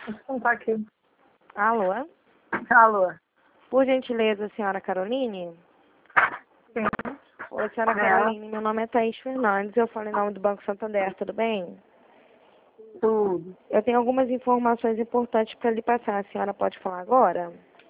Não tá aqui. Alô? Alô? Por gentileza, senhora Caroline? Sim. Oi, senhora É. Caroline, meu nome é Thaís Fernandes, eu falo em nome do Banco Santander, tudo bem? Tudo. Eu tenho algumas informações importantes para lhe passar, a senhora pode falar agora?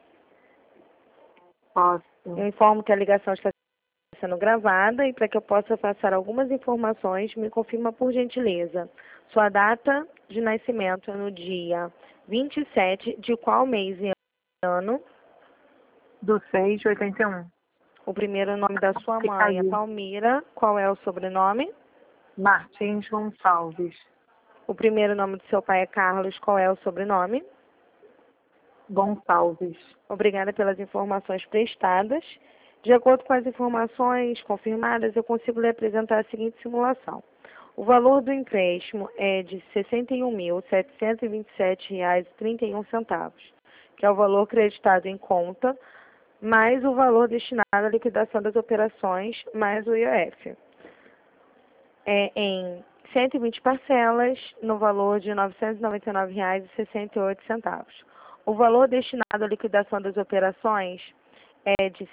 Posso. Eu informo que a ligação está sendo gravada e para que eu possa passar algumas informações, me confirma por gentileza. Sua data de nascimento é no dia 27 de qual mês e ano? Do 6 de 81. O primeiro nome da sua Que mãe é caiu. Palmira, qual é o sobrenome? Martins Gonçalves. O primeiro nome do seu pai é Carlos, qual é o sobrenome? Gonçalves. Obrigada pelas informações prestadas. De acordo com as informações confirmadas, eu consigo lhe apresentar a seguinte simulação. O valor do empréstimo é de R$ 61.727,31, que é o valor creditado em conta, mais o valor destinado à liquidação das operações, mais o IOF. É em 120 parcelas, no valor de R$ 999,68. O valor destinado à liquidação das operações é de R$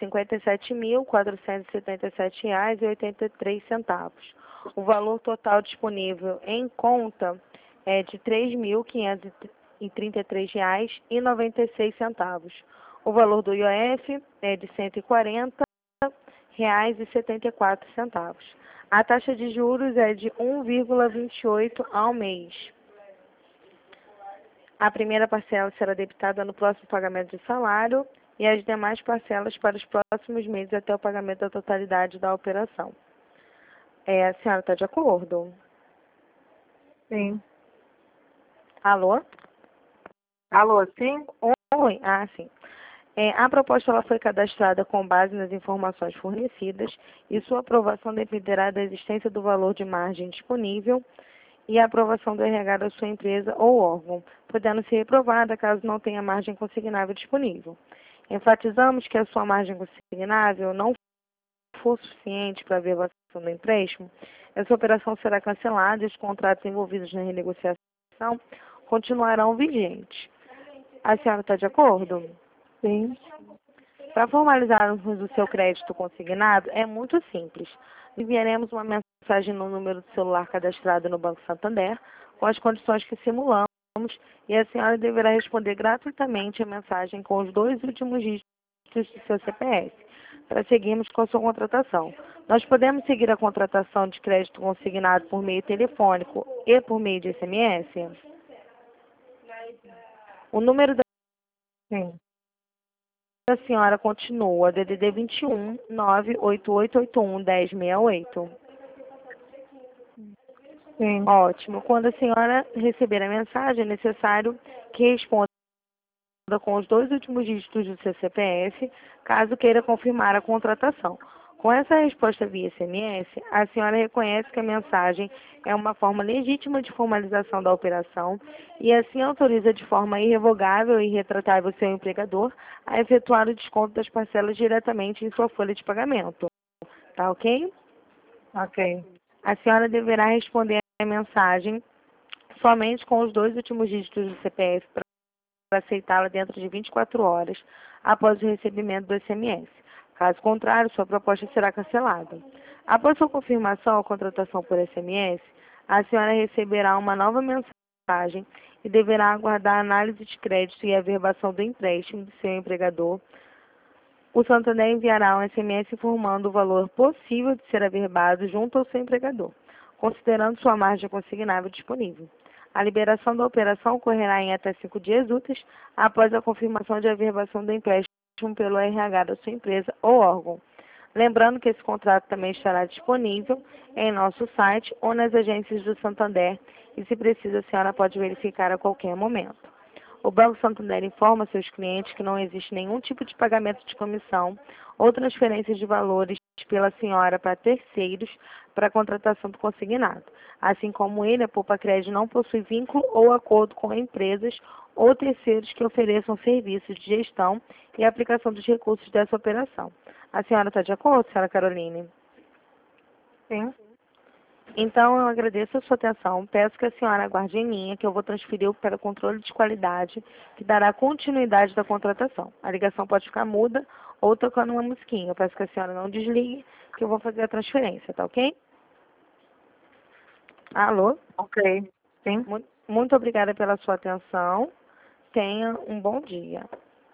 57.477,83. O valor total disponível em conta é de R$ 3.533,96. O valor do IOF é de R$ 140,74. A taxa de juros é de 1,28 ao mês. A primeira parcela será debitada no próximo pagamento de salário e as demais parcelas para os próximos meses até o pagamento da totalidade da operação. A senhora está de acordo? Sim. Alô? Alô, sim? Oi? Ah, sim. A proposta ela foi cadastrada com base nas informações fornecidas e sua aprovação dependerá da existência do valor de margem disponível e a aprovação do RH da sua empresa ou órgão, podendo ser reprovada caso não tenha margem consignável disponível. Enfatizamos que a sua margem consignável não for suficiente para a averbação do empréstimo, essa operação será cancelada e os contratos envolvidos na renegociação continuarão vigentes. A senhora está de acordo? Sim. Para formalizarmos o seu crédito consignado, é muito simples. Enviaremos uma mensagem no número do celular cadastrado no Banco Santander, com as condições que simulamos, e a senhora deverá responder gratuitamente a mensagem com os 2 últimos dígitos do seu CPF, para seguirmos com a sua contratação. Nós podemos seguir a contratação de crédito consignado por meio telefônico e por meio de SMS? O número Sim. da senhora continua DDD 21 98881 1068. Sim. Ótimo. Quando a senhora receber a mensagem, é necessário que responda com os 2 últimos dígitos do seu CPF, caso queira confirmar a contratação. Com essa resposta via SMS, a senhora reconhece que a mensagem é uma forma legítima de formalização da operação e assim autoriza de forma irrevogável e irretratável seu empregador a efetuar o desconto das parcelas diretamente em sua folha de pagamento. Tá ok? Ok. A senhora deverá responder a mensagem somente com os 2 últimos dígitos do CPF para aceitá-la dentro de 24 horas após o recebimento do SMS. Caso contrário, sua proposta será cancelada. Após sua confirmação ou contratação por SMS, a senhora receberá uma nova mensagem e deverá aguardar a análise de crédito e a averbação do empréstimo do seu empregador. O Santander enviará um SMS informando o valor possível de ser averbado junto ao seu empregador, considerando sua margem consignável disponível. A liberação da operação ocorrerá em até 5 dias úteis após a confirmação de averbação do empréstimo pelo RH da sua empresa ou órgão. Lembrando que esse contrato também estará disponível em nosso site ou nas agências do Santander e, se precisa, a senhora pode verificar a qualquer momento. O Banco Santander informa seus clientes que não existe nenhum tipo de pagamento de comissão ou transferência de valores pela senhora para terceiros para a contratação do consignado. Assim como ele, a Poupa Crédito não possui vínculo ou acordo com empresas ou terceiros que ofereçam serviços de gestão e aplicação dos recursos dessa operação. A senhora está de acordo, senhora Caroline? Sim. Então, eu agradeço a sua atenção. Peço que a senhora aguarde em linha, que eu vou transferir para o controle de qualidade, que dará continuidade da contratação. A ligação pode ficar muda ou tocando uma musiquinha. Eu peço que a senhora não desligue, que eu vou fazer a transferência, tá ok? Alô? Ok. Sim. Muito obrigada pela sua atenção. Tenha um bom dia.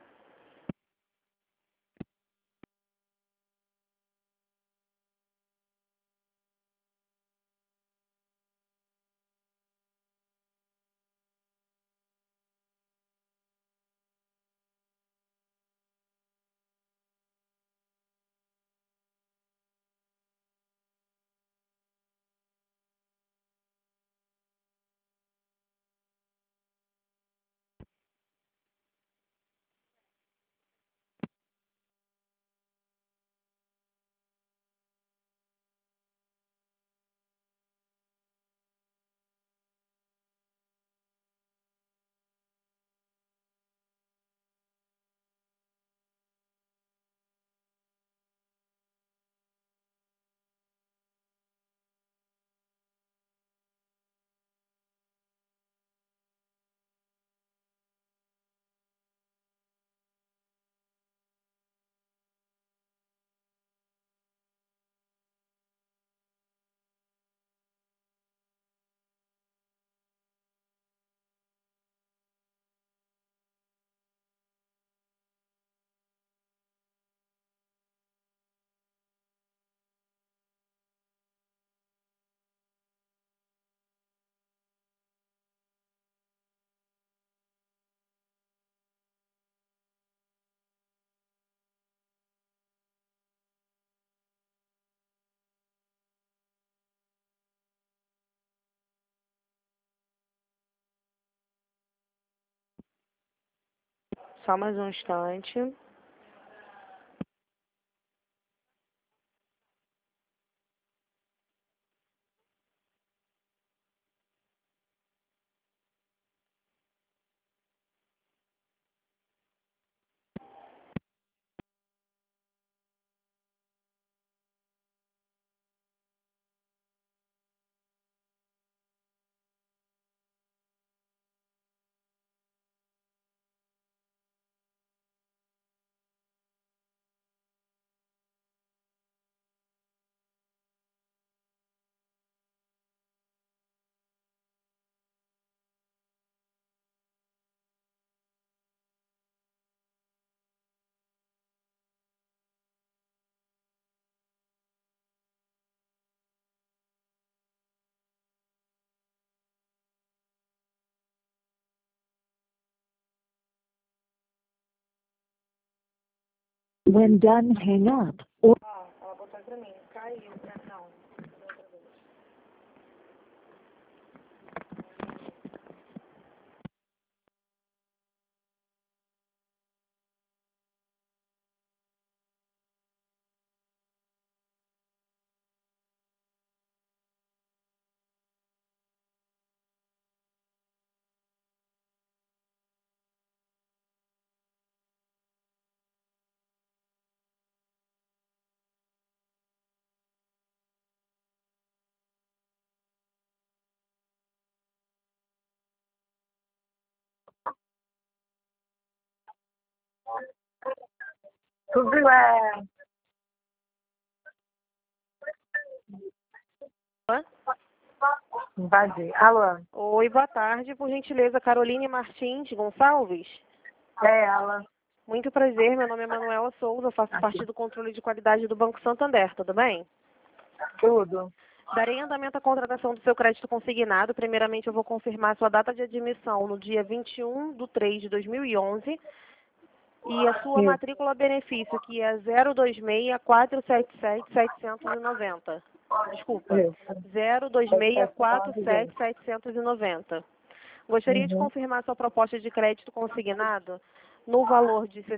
Só mais um instante. When done, hang up. Or Ela botou pra mim. Caiu. Não. Tudo é. Invadir. Alô? Oi, boa tarde. Por gentileza, Caroline Martins Gonçalves. É ela. Muito prazer, meu nome é Manuela Souza, faço parte do controle de qualidade do Banco Santander, tudo bem? Tudo. Darei andamento à contratação do seu crédito consignado. Primeiramente, eu vou confirmar sua data de admissão no dia 21/3/2011 e a sua Isso. matrícula benefício, que é 026477790. Desculpa, Isso. 026477790. Gostaria de Uhum. confirmar sua proposta de crédito consignado no valor de R$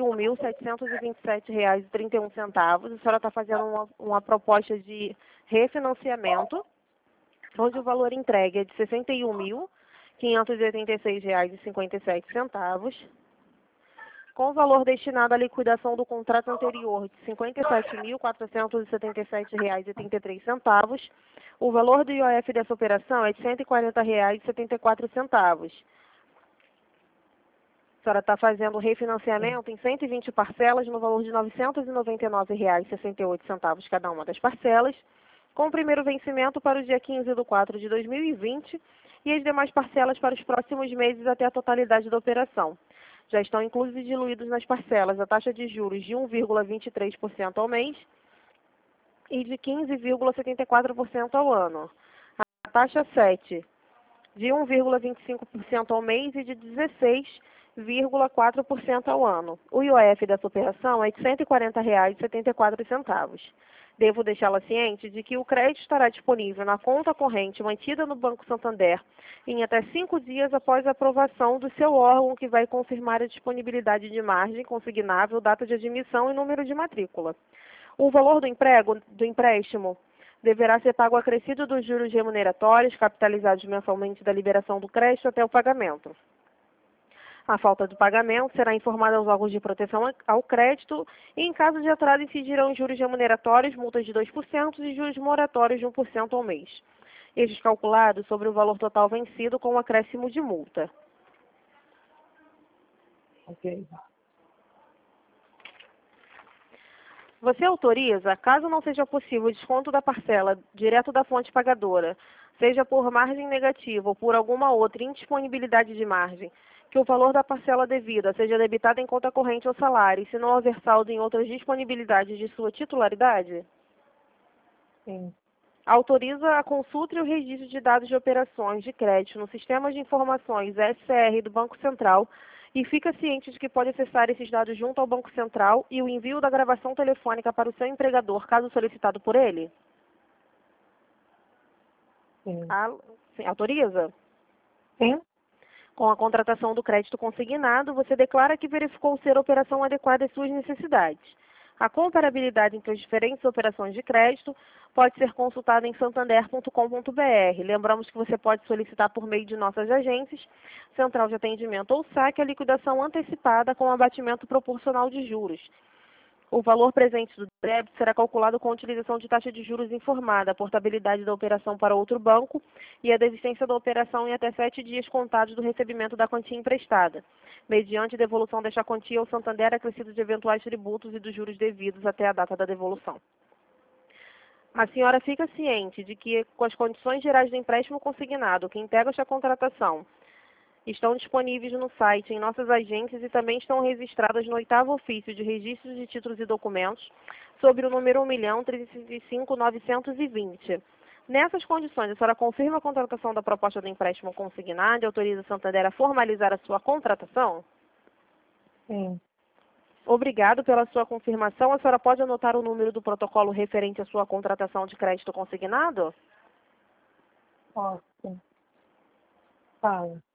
61.727,31. A senhora está fazendo uma proposta de refinanciamento, onde o valor entregue é de R$ 61.586,57. com o valor destinado à liquidação do contrato anterior de R$ 57.477,83, o valor do IOF dessa operação é de R$ 140,74. A senhora está fazendo refinanciamento em 120 parcelas no valor de R$ 999,68 cada uma das parcelas, com o primeiro vencimento para o dia 15/4/2020 e as demais parcelas para os próximos meses até a totalidade da operação. Já estão inclusos e diluídos nas parcelas a taxa de juros de 1,23% ao mês e de 15,74% ao ano. A taxa 7 de 1,25% ao mês e de 16,4% ao ano. O IOF dessa operação é de R$ 140,74. Devo deixá-la ciente de que o crédito estará disponível na conta corrente mantida no Banco Santander em até 5 dias após a aprovação do seu órgão, que vai confirmar a disponibilidade de margem consignável, data de admissão e número de matrícula. O valor do empréstimo deverá ser pago acrescido dos juros remuneratórios, capitalizados mensalmente da liberação do crédito até o pagamento. A falta do pagamento será informada aos órgãos de proteção ao crédito e, em caso de atraso, incidirão juros remuneratórios, multas de 2% e juros moratórios de 1% ao mês. Estes calculados sobre o valor total vencido com o acréscimo de multa. Ok. Você autoriza, caso não seja possível o desconto da parcela direto da fonte pagadora, seja por margem negativa ou por alguma outra indisponibilidade de margem, que o valor da parcela devida seja debitado em conta corrente ou salário, se não houver saldo em outras disponibilidades de sua titularidade? Sim. Autoriza a consulta e o registro de dados de operações de crédito no Sistema de Informações SCR do Banco Central e fica ciente de que pode acessar esses dados junto ao Banco Central e o envio da gravação telefônica para o seu empregador, caso solicitado por ele? Sim. Sim, autoriza? Sim? Com a contratação do crédito consignado, você declara que verificou ser a operação adequada às suas necessidades. A comparabilidade entre as diferentes operações de crédito pode ser consultada em santander.com.br. Lembramos que você pode solicitar por meio de nossas agências, Central de Atendimento ou saque, a liquidação antecipada com abatimento proporcional de juros. O valor presente do débito será calculado com a utilização de taxa de juros informada, a portabilidade da operação para outro banco e a desistência da operação em até 7 dias contados do recebimento da quantia emprestada, mediante devolução desta quantia ao Santander acrescido de eventuais tributos e dos juros devidos até a data da devolução. A senhora fica ciente de que, com as condições gerais do empréstimo consignado que integram esta contratação, estão disponíveis no site em nossas agências e também estão registradas no 8º ofício de registros de títulos e documentos sobre o número 1.305.920. Nessas condições, a senhora confirma a contratação da proposta do empréstimo consignado e autoriza a Santander a formalizar a sua contratação? Sim. Obrigado pela sua confirmação. A senhora pode anotar o número do protocolo referente à sua contratação de crédito consignado? Posso. Fala.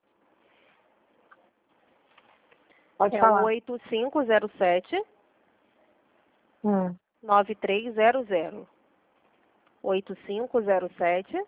Pode É falar. o 8507 9300. 8507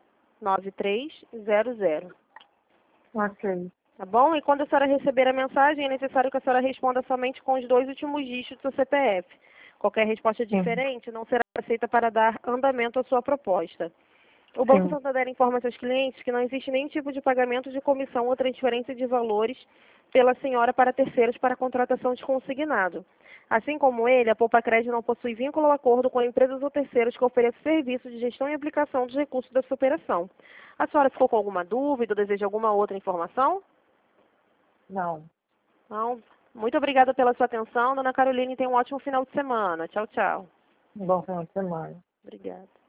9300. Ok. Tá bom? E quando a senhora receber a mensagem, é necessário que a senhora responda somente com os 2 últimos dígitos do seu CPF. Qualquer resposta diferente não será aceita para dar andamento à sua proposta. O Banco Sim. Santander informa seus clientes que não existe nenhum tipo de pagamento de comissão ou transferência de valores pela senhora para terceiros para contratação de consignado. Assim como ele, a Poupa Crédito não possui vínculo ou acordo com empresas ou terceiros que ofereçam serviços de gestão e aplicação dos recursos da sua operação. A senhora ficou com alguma dúvida ou deseja alguma outra informação? Não. Não. Muito obrigada pela sua atenção. Dona Caroline, tenha um ótimo final de semana. Tchau, tchau. Bom final de semana. Obrigada.